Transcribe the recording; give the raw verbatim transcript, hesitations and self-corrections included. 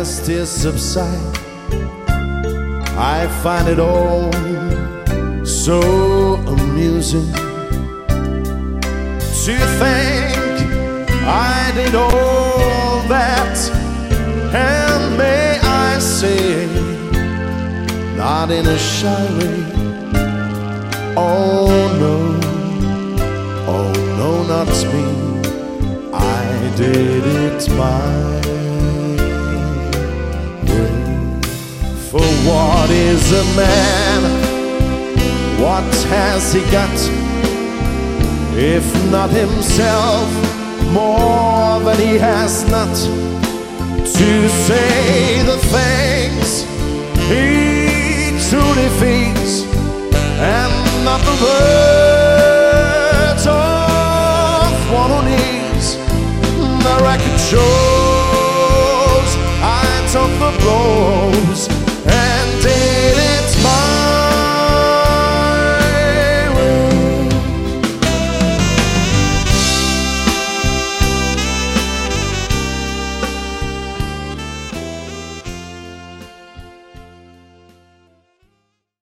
as tears subside, I find it all so amusing to think I did all that, and may I say, not in a shy way. Oh no, oh no, not me, I did it my way. For what is a man? What has he got, if not himself, more than he has not? To say the things he truly feels, and not the words of one who needs the record show.